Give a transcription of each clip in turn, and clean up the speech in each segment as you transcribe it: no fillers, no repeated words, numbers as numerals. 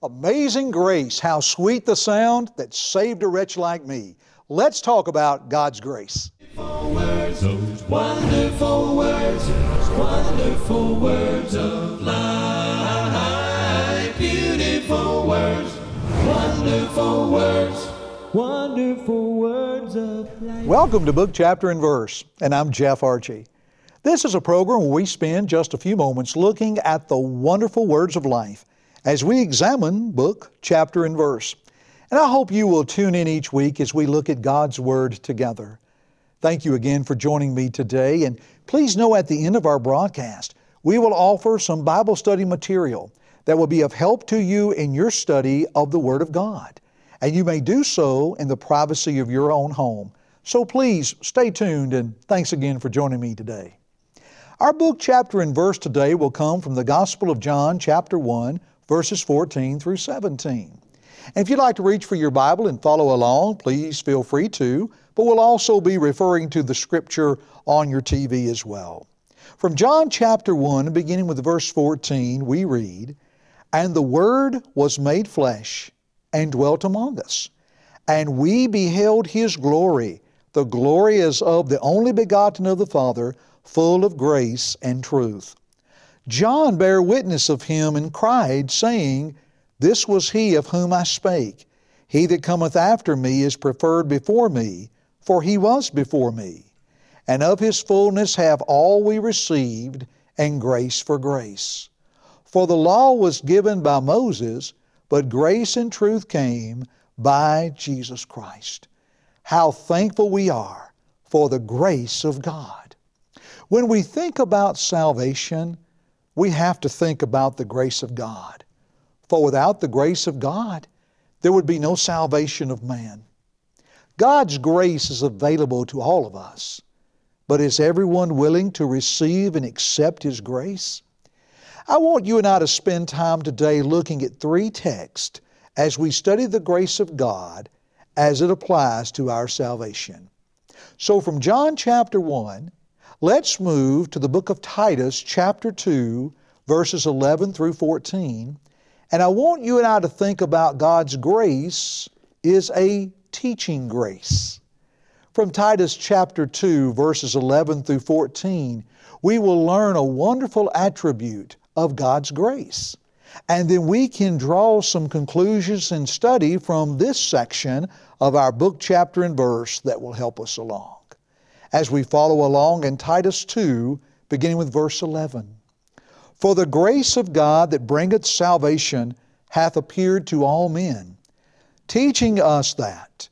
Amazing grace, how sweet the sound that saved a wretch like me. Let's talk about God's grace. Those wonderful words of life. Beautiful words, wonderful words of life. Welcome to Book, Chapter, and Verse, and I'm Jeff Archie. This is a program where we spend just a few moments looking at the wonderful words of life as we examine book, chapter, and verse. And I hope you will tune in each week as we look at God's Word together. Thank you again for joining me today, and please know at the end of our broadcast, we will offer some Bible study material that will be of help to you in your study of the Word of God. And you may do so in the privacy of your own home. So please stay tuned, and thanks again for joining me today. Our book, chapter, and verse today will come from the Gospel of John, chapter 1, verses 14 through 17. And if you'd like to reach for your Bible and follow along, please feel free to, but we'll also be referring to the Scripture on your TV as well. From John chapter 1, beginning with verse 14, we read, "And the Word was made flesh, and dwelt among us. And we beheld His glory, the glory as of the only begotten of the Father, full of grace and truth. John bare witness of Him and cried, saying, This was He of whom I spake. He that cometh after me is preferred before me, for He was before me. And of His fullness have all we received, and grace for grace. For the law was given by Moses, but grace and truth came by Jesus Christ." How thankful we are for the grace of God. When we think about salvation, we have to think about the grace of God. For without the grace of God, there would be no salvation of man. God's grace is available to all of us, but is everyone willing to receive and accept His grace? I want you and I to spend time today looking at three texts as we study the grace of God as it applies to our salvation. So from John chapter 1, let's move to the book of Titus chapter 2, verses 11 through 14. And I want you and I to think about God's grace is a teaching grace. From Titus chapter 2, verses 11 through 14, we will learn a wonderful attribute of God's grace. And then we can draw some conclusions and study from this section of our book, chapter, and verse that will help us along. As we follow along in Titus 2, beginning with verse 11. "For the grace of God that bringeth salvation hath appeared to all men, teaching us that,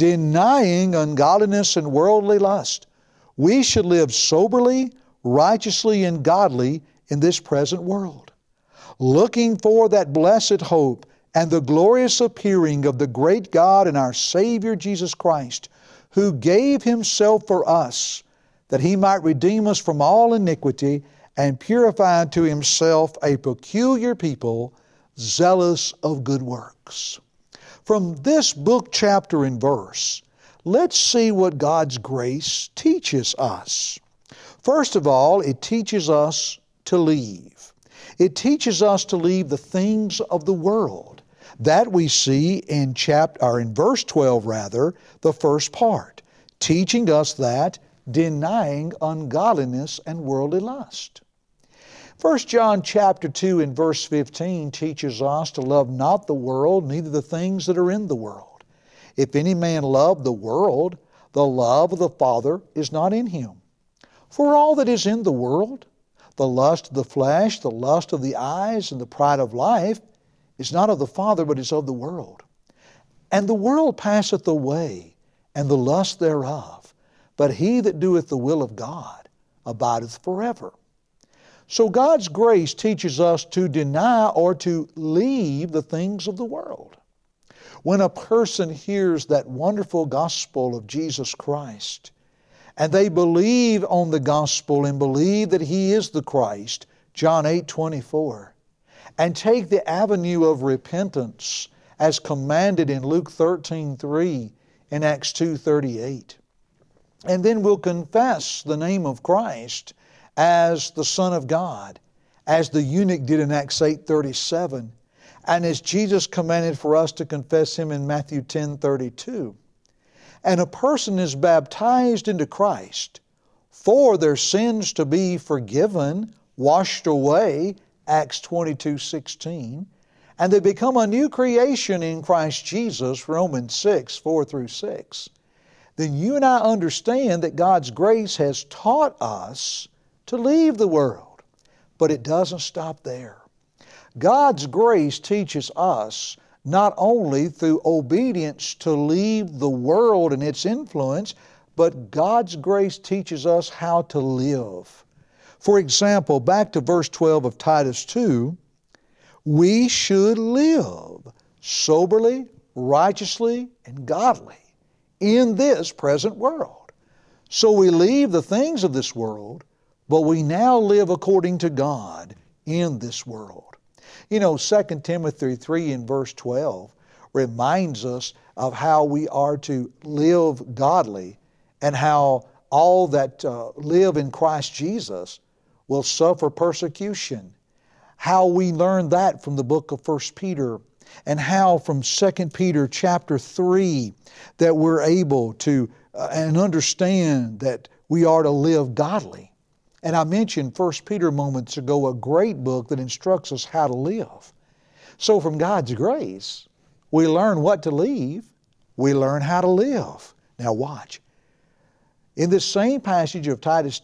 denying ungodliness and worldly lust, we should live soberly, righteously, and godly in this present world, looking for that blessed hope and the glorious appearing of the great God and our Savior Jesus Christ, who gave Himself for us, that He might redeem us from all iniquity and purify unto Himself a peculiar people, zealous of good works." From this book, chapter, and verse, let's see what God's grace teaches us. First of all, it teaches us to leave. It teaches us to leave the things of the world. That we see in verse 12 rather, the first part, teaching us that denying ungodliness and worldly lust. 1 John chapter 2 and verse 15 teaches us to love not the world, neither the things that are in the world. If any man love the world, the love of the Father is not in him. For all that is in the world, the lust of the flesh, the lust of the eyes, and the pride of life, is not of the Father, but is of the world. And the world passeth away, and the lust thereof. But he that doeth the will of God abideth forever. So God's grace teaches us to deny or to leave the things of the world. When a person hears that wonderful gospel of Jesus Christ, and they believe on the gospel and believe that He is the Christ, John 8:24, and take the avenue of repentance as commanded in Luke 13:3 and Acts 2:38, and then will confess the name of Christ as the Son of God, as the eunuch did in Acts 8:37, and as Jesus commanded for us to confess Him in Matthew 10:32. And a person is baptized into Christ for their sins to be forgiven, washed away, Acts 22:16, and they become a new creation in Christ Jesus, Romans 6:4-6. Then you and I understand that God's grace has taught us to leave the world. But it doesn't stop there. God's grace teaches us not only through obedience to leave the world and its influence, but God's grace teaches us how to live. For example, back to verse 12 of Titus 2, we should live soberly, righteously, and godly in this present world. So we leave the things of this world, but we now live according to God in this world. You know, 2 Timothy 3 in verse 12 reminds us of how we are to live godly and how all that live in Christ Jesus will suffer persecution. How we learn that from the book of 1 Peter, and how from 2 Peter chapter 3 that we're able to and understand that we are to live godly. And I mentioned 1 Peter moments ago, a great book that instructs us how to live. So from God's grace, we learn what to leave, we learn how to live. Now watch. In this same passage of Titus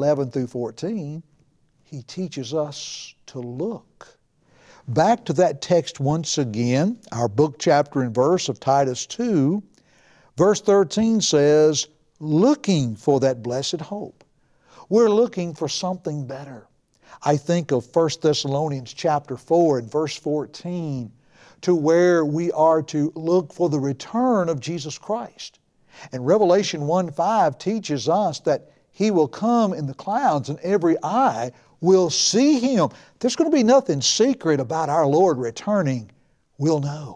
2:11-14, he teaches us to look. Back to that text once again, our book, chapter, and verse of Titus 2, verse 13 says, looking for that blessed hope. We're looking for something better. I think of 1 Thessalonians chapter 4 and verse 14, to where we are to look for the return of Jesus Christ. And Revelation 1:5 teaches us that He will come in the clouds and every eye will see Him. There's going to be nothing secret about our Lord returning. We'll know.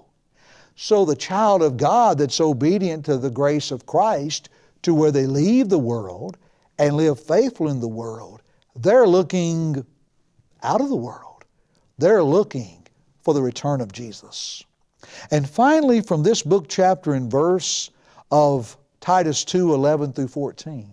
So the child of God that's obedient to the grace of Christ, to where they leave the world and live faithful in the world, they're looking out of the world. They're looking for the return of Jesus. And finally, from this book, chapter, and verse of Titus 2:11-14,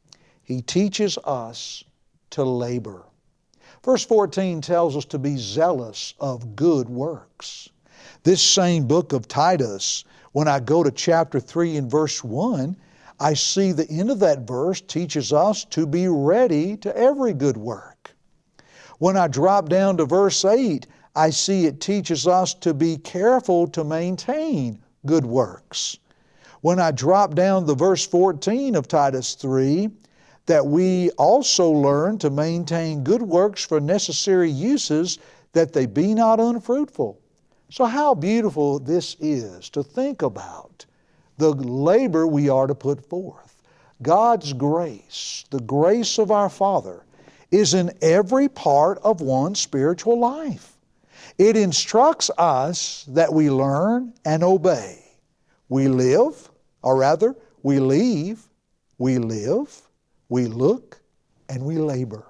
he teaches us to labor. Verse 14 tells us to be zealous of good works. This same book of Titus, when I go to chapter 3 and verse 1, I see the end of that verse teaches us to be ready to every good work. When I drop down to verse 8, I see it teaches us to be careful to maintain good works. When I drop down to verse 14 of Titus 3, that we also learn to maintain good works for necessary uses, that they be not unfruitful. So how beautiful this is to think about the labor we are to put forth. God's grace, the grace of our Father, is in every part of one's spiritual life. It instructs us that we learn and obey. We live, or rather, we leave, we live, we look, and we labor.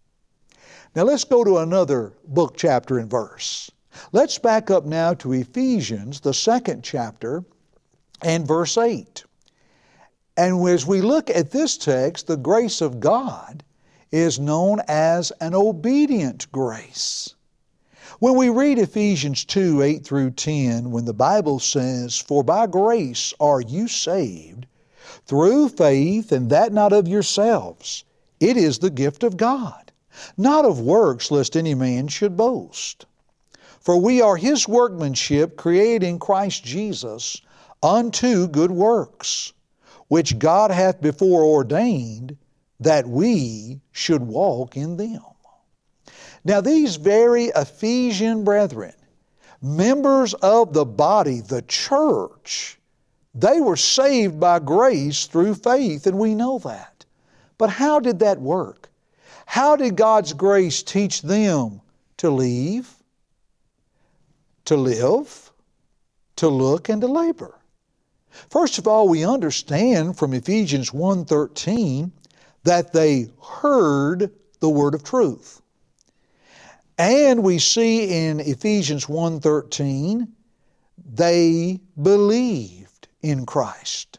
Now let's go to another book, chapter, and verse. Let's back up now to Ephesians, the 2nd chapter, and verse 8. And as we look at this text, the grace of God is known as an obedient grace. When we read Ephesians 2:8-10, when the Bible says, "For by grace are you saved, through faith, and that not of yourselves. It is the gift of God, not of works, lest any man should boast. For we are His workmanship, created in Christ Jesus, unto good works, which God hath before ordained that we should walk in them." Now these very Ephesian brethren, members of the body, the church, they were saved by grace through faith, and we know that. But how did that work? How did God's grace teach them to leave, to live, to look, and to labor? First of all, we understand from Ephesians 1:13 that they heard the word of truth. And we see in Ephesians 1:13, they believed in Christ.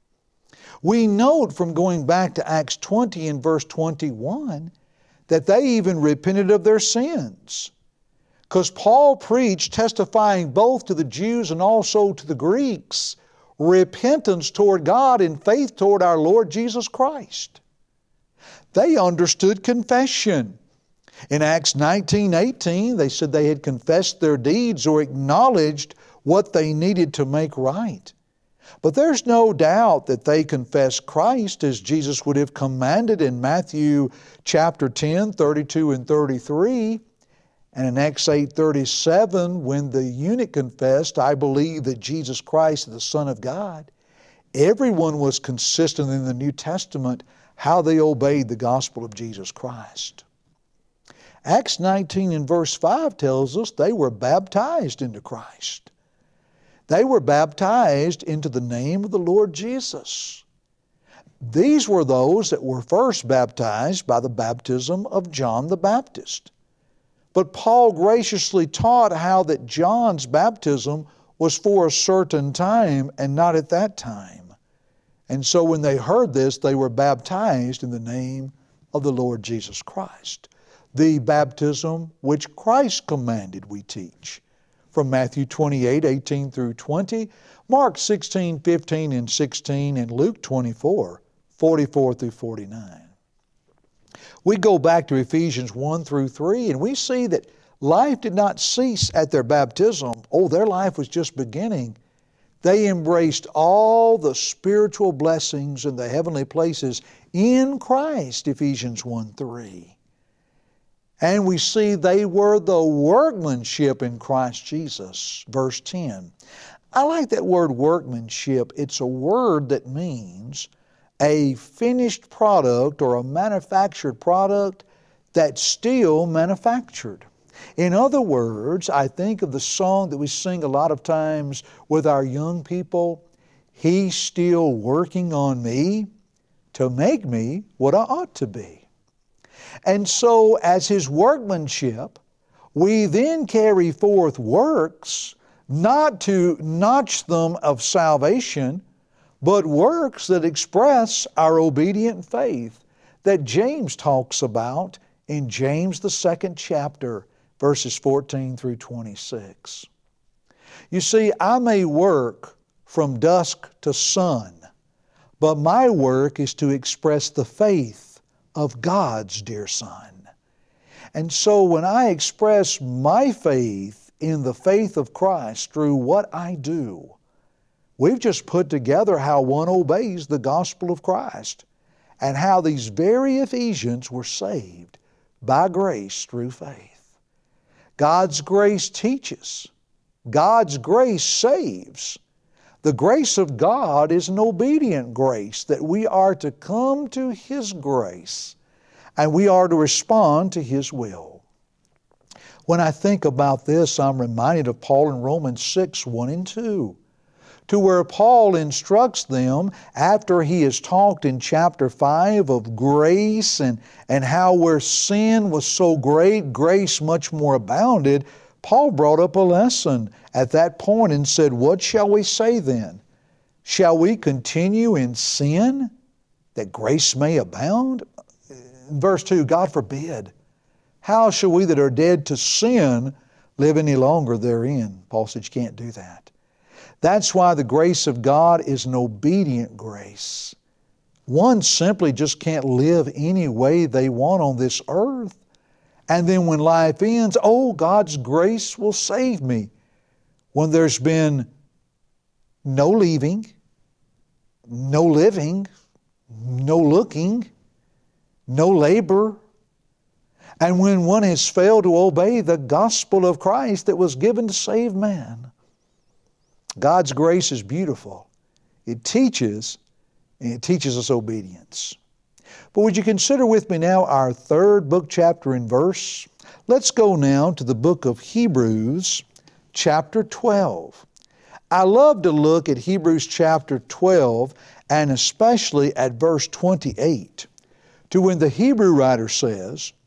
We note from going back to Acts 20 and verse 21 that they even repented of their sins. Because Paul preached, testifying both to the Jews and also to the Greeks, repentance toward God and faith toward our Lord Jesus Christ. They understood confession. In Acts 19:18, they said they had confessed their deeds or acknowledged what they needed to make right. But there's no doubt that they confessed Christ as Jesus would have commanded in Matthew chapter 10, 32 and 33. And in Acts 8:37, when the eunuch confessed, I believe that Jesus Christ is the Son of God, everyone was consistent in the New Testament how they obeyed the gospel of Jesus Christ. Acts 19 and verse 5 tells us they were baptized into Christ. They were baptized into the name of the Lord Jesus. These were those that were first baptized by the baptism of John the Baptist. But Paul graciously taught how that John's baptism was for a certain time and not at that time. And so when they heard this, they were baptized in the name of the Lord Jesus Christ. The baptism which Christ commanded, we teach. From Matthew 28, 18 through 20, Mark 16, 15 and 16, and Luke 24, 44 through 49. We go back to Ephesians 1 through 3, and we see that life did not cease at their baptism. Oh, their life was just beginning. They embraced all the spiritual blessings in the heavenly places in Christ, Ephesians 1, 3. And we see they were the workmanship in Christ Jesus, verse 10. I like that word workmanship. It's a word that means a finished product or a manufactured product that's still manufactured. In other words, I think of the song that we sing a lot of times with our young people, He's still working on me to make me what I ought to be. And so as His workmanship, we then carry forth works, not to notch them of salvation, but works that express our obedient faith that James talks about in James the 2nd chapter, verses 14 through 26. You see, I may work from dusk to sun, but my work is to express the faith of God's dear Son. And so when I express my faith in the faith of Christ through what I do, we've just put together how one obeys the gospel of Christ and how these very Ephesians were saved by grace through faith. God's grace teaches. God's grace saves. The grace of God is an obedient grace that we are to come to His grace and we are to respond to His will. When I think about this, I'm reminded of Paul in Romans 6, 1 and 2, to where Paul instructs them after he has talked in chapter 5 of grace and how where sin was so great, grace much more abounded. Paul brought up a lesson at that point and said, what shall we say then? Shall we continue in sin that grace may abound? Verse 2, God forbid. How shall we that are dead to sin live any longer therein? Paul said you can't do that. That's why the grace of God is an obedient grace. One simply just can't live any way they want on this earth. And then when life ends, oh, God's grace will save me. When there's been no leaving, no living, no looking, no labor, and when one has failed to obey the gospel of Christ that was given to save man. God's grace is beautiful. It teaches, and it teaches us obedience. But would you consider with me now our third book, chapter, and verse? Let's go now to the book of Hebrews, chapter 12. I love to look at Hebrews chapter 12 and especially at verse 28, to when the Hebrew writer says,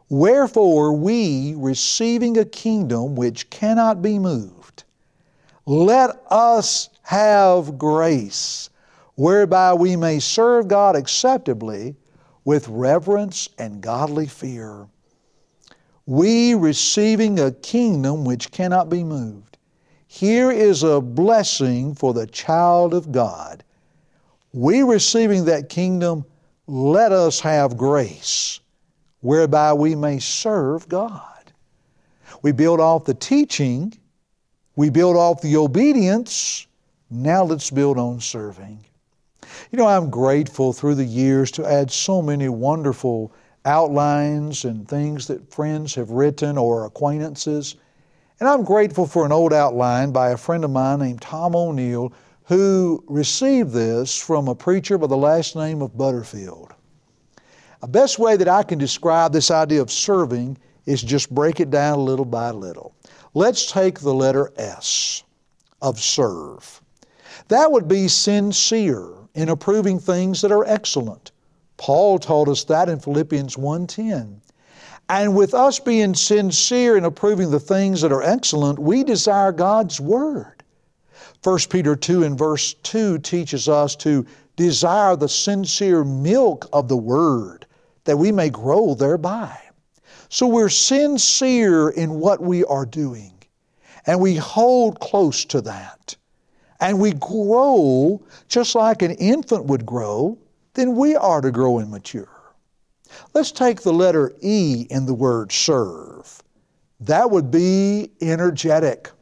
Wherefore we, receiving a kingdom which cannot be moved, let us have grace, whereby we may serve God acceptably with reverence and godly fear. We, receiving a kingdom which cannot be moved. Here is a blessing for the child of God. We, receiving that kingdom, let us have grace, whereby we may serve God. We build off the teaching, we build off the obedience, now let's build on serving. You know, I'm grateful through the years to add so many wonderful outlines and things that friends have written or acquaintances. And I'm grateful for an old outline by a friend of mine named Tom O'Neill, who received this from a preacher by the last name of Butterfield. The best way that I can describe this idea of serving is just break it down little by little. Let's take the letter S of serve. That would be sincere in approving things that are excellent. Paul told us that in Philippians 1:10. And with us being sincere in approving the things that are excellent, we desire God's Word. 1 Peter 2 and verse 2 teaches us to desire the sincere milk of the Word, that we may grow thereby. So we're sincere in what we are doing, and we hold close to that. And we grow just like an infant would grow, then we are to grow and mature. Let's take the letter E in the word serve. That would be energetic.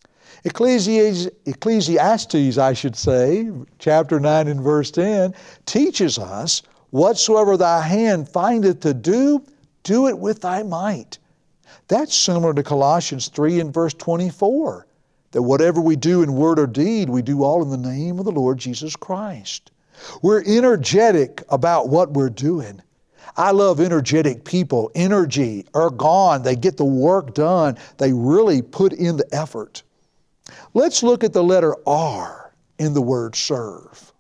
Ecclesiastes, I should say, chapter 9 and verse 10, teaches us, whatsoever thy hand findeth to do, do it with thy might. That's similar to Colossians 3 and verse 24, that whatever we do in word or deed, we do all in the name of the Lord Jesus Christ. We're energetic about what we're doing. I love energetic people. Energy, ergon, they get the work done. They really put in the effort. Let's look at the letter R in the word serve.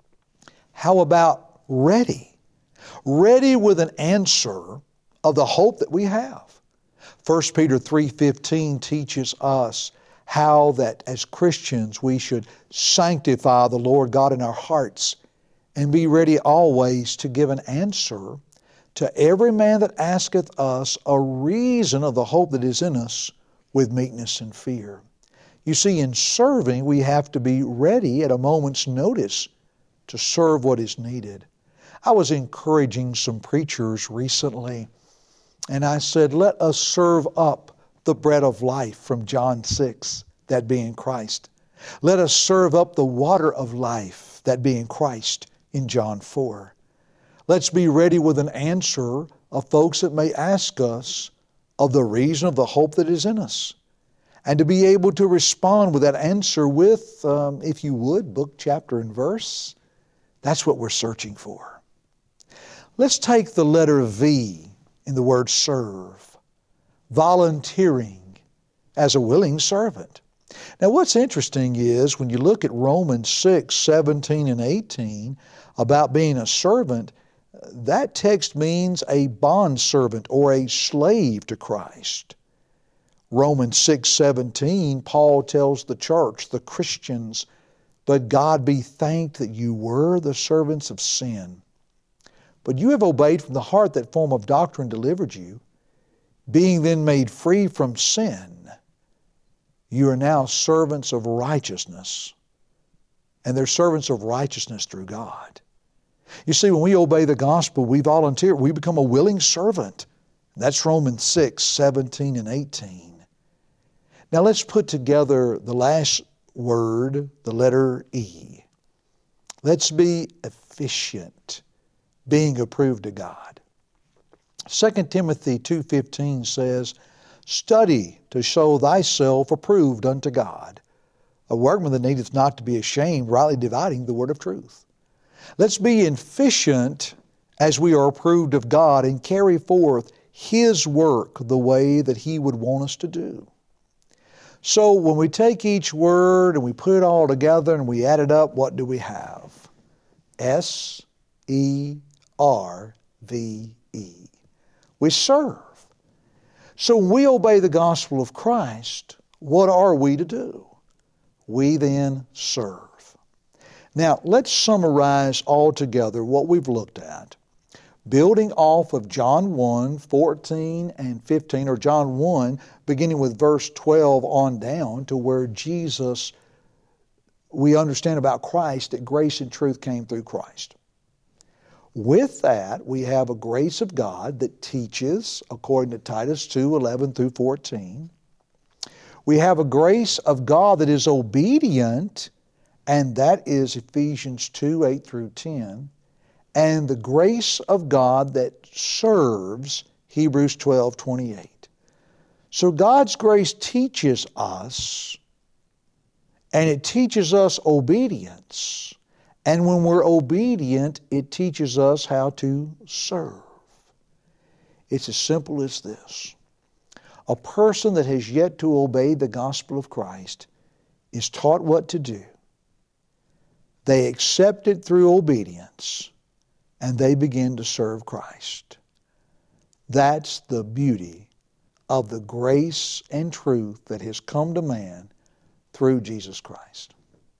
How about ready? Ready with an answer of the hope that we have. 1 Peter 3:15 teaches us how that as Christians we should sanctify the Lord God in our hearts and be ready always to give an answer to every man that asketh us a reason of the hope that is in us with meekness and fear. You see, in serving, we have to be ready at a moment's notice to serve what is needed. I was encouraging some preachers recently, and I said, let us serve up the bread of life from John 6, that being Christ. Let us serve up the water of life, that being Christ, in John 4. Let's be ready with an answer of folks that may ask us of the reason of the hope that is in us. And to be able to respond with that answer with, if you would, book, chapter, and verse. That's what we're searching for. Let's take the letter V in the word serve. Volunteering as a willing servant. Now what's interesting is when you look at Romans 6, 17 and 18 about being a servant, that text means a bondservant or a slave to Christ. Romans 6:17, Paul tells the church, the Christians, but God be thanked that you were the servants of sin. But you have obeyed from the heart that form of doctrine delivered you. Being then made free from sin, you are now servants of righteousness. And they're servants of righteousness through God. You see, when we obey the gospel, we volunteer, we become a willing servant. That's Romans 6, 17 and 18. Now let's put together the last word, the letter E. Let's be efficient, being approved of God. 2 Timothy 2:15 says, study to show thyself approved unto God, a workman that needeth not to be ashamed, rightly dividing the word of truth. Let's be efficient as we are approved of God and carry forth His work the way that He would want us to do. So when we take each word and we put it all together and we add it up, what do we have? S-E-R-V-E. We serve. So when we obey the gospel of Christ, what are we to do? We then serve. Now, let's summarize all together what we've looked at. Building off of John 1, 14 and 15, or John 1, beginning with verse 12 on down to where Jesus, we understand about Christ that grace and truth came through Christ. With that, we have a grace of God that teaches, according to Titus 2, 11 through 14. We have a grace of God that is obedient, and that is Ephesians 2, 8 through 10. And the grace of God that serves, Hebrews 12, 28. So God's grace teaches us, and it teaches us obedience. And when we're obedient, it teaches us how to serve. It's as simple as this. A person that has yet to obey the gospel of Christ is taught what to do. They accept it through obedience, and they begin to serve Christ. That's the beauty of the grace and truth that has come to man through Jesus Christ.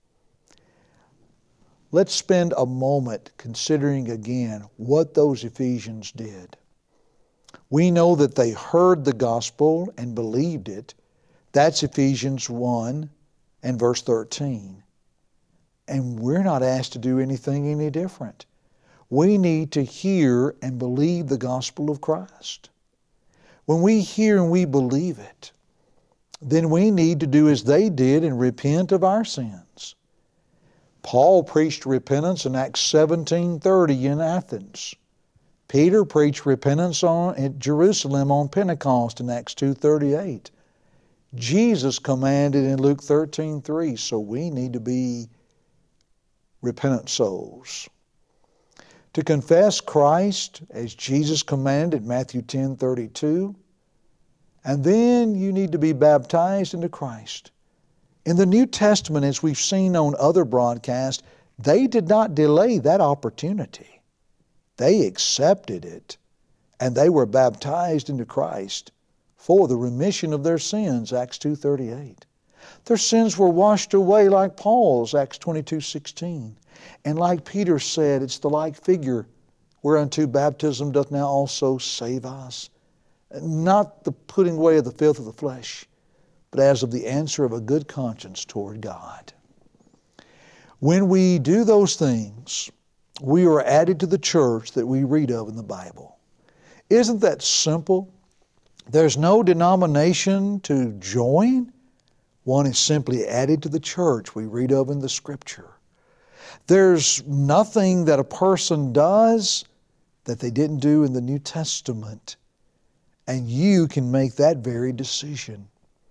Let's spend a moment considering again what those Ephesians did. We know that they heard the gospel and believed it. That's Ephesians 1 and verse 13. And we're not asked to do anything any different. We need to hear and believe the gospel of Christ. When we hear and we believe it, then we need to do as they did and repent of our sins. Paul preached repentance in Acts 17:30 in Athens. Peter preached repentance at Jerusalem on Pentecost in Acts 2:38. Jesus commanded in Luke 13:3, so we need to be repentant souls. To confess Christ as Jesus commanded, Matthew 10:32. And then you need to be baptized into Christ. In the New Testament, as we've seen on other broadcasts, they did not delay that opportunity. They accepted it, and they were baptized into Christ for the remission of their sins, Acts 2:38. Their sins were washed away like Paul's, Acts 22:16. And like Peter said, it's the like figure whereunto baptism doth now also save us. Not the putting away of the filth of the flesh, but as of the answer of a good conscience toward God. When we do those things, we are added to the church that we read of in the Bible. Isn't that simple? There's no denomination to join. One is simply added to the church we read of in the Scripture. There's nothing that a person does that they didn't do in the New Testament. And you can make that very decision.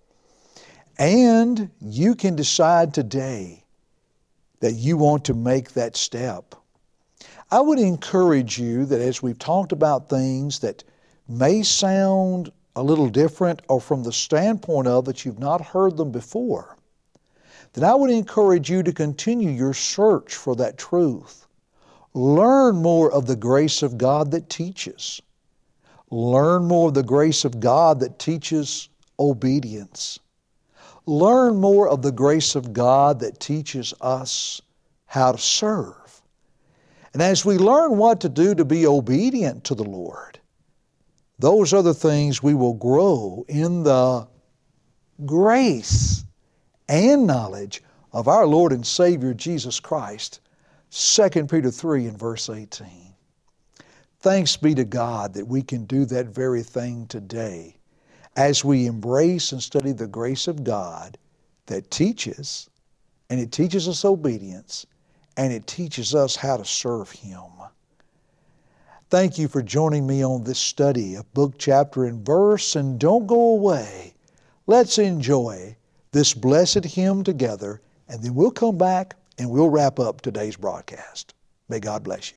And you can decide today that you want to make that step. I would encourage you that as we've talked about things that may sound a little different or from the standpoint of that you've not heard them before, then I would encourage you to continue your search for that truth. Learn more of the grace of God that teaches. Learn more of the grace of God that teaches obedience. Learn more of the grace of God that teaches us how to serve. And as we learn what to do to be obedient to the Lord, those are the things we will grow in the grace and knowledge of our Lord and Savior Jesus Christ. 2 Peter 3 and verse 18. Thanks be to God that we can do that very thing today as we embrace and study the grace of God that teaches, and it teaches us obedience, and it teaches us how to serve Him. Thank you for joining me on this study of book, chapter, and verse, and don't go away. Let's enjoy this blessed hymn together, and then we'll come back and we'll wrap up today's broadcast. May God bless you.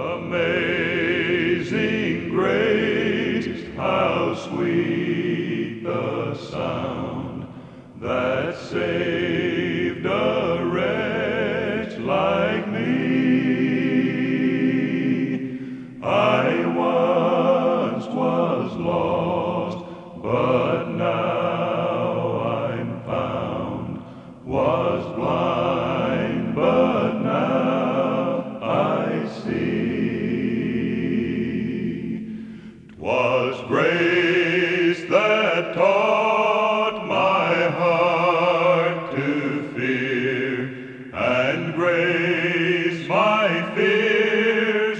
Amazing grace, how sweet the sound that saved a wretch like me. I once was lost, but was blind, but now I see. 'Twas grace that taught my heart to fear, and grace my fears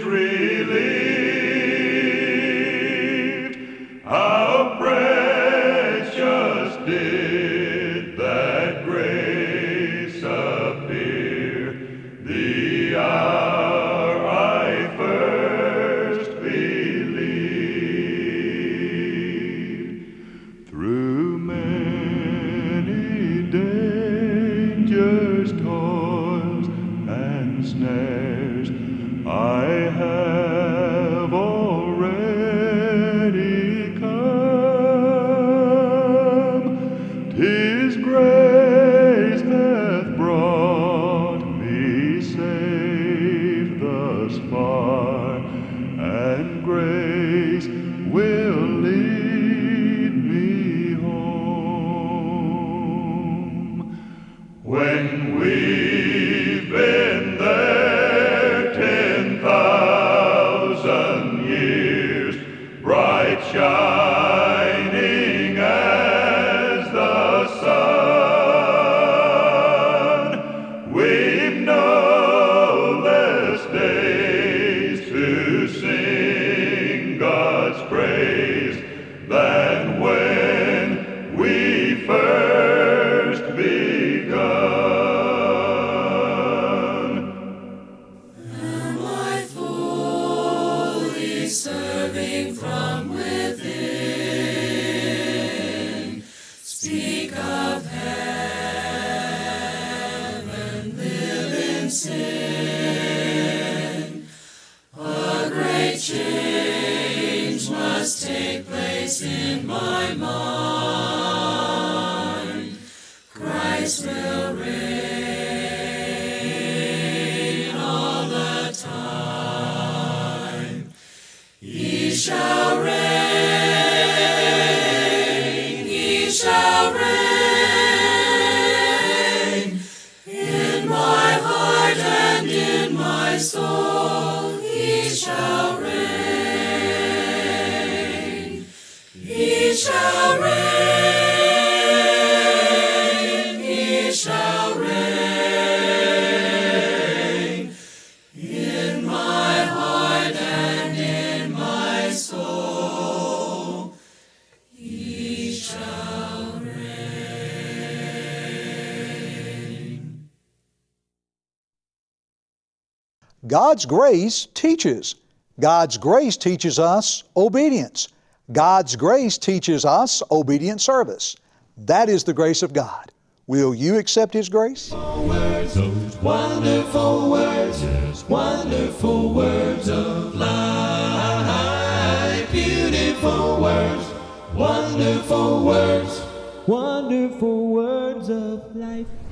relieved. How precious did that grace appear the hour I first believed. Through many dangers, toils, and snares, I have already come. 'Tis grace hath brought me safe thus far, and grace will lead me home. When we've been there 10,000 years, bright shining as the sun, we've no less days to sing God's praise than when we first begun. Am I fully serving from within? Speak of heaven, live in sin. A great change must take place in my mind. Christ will reign all the time. He shall reign, he shall reign in my heart and in my soul. He shall reign, he shall reign, he shall reign in my heart and in my soul. He shall reign. God's grace teaches. God's grace teaches us obedience. God's grace teaches us obedient service. That is the grace of God. Will you accept His grace? Words, those wonderful words, wonderful words of life. Beautiful words, wonderful words, Wonderful words of life.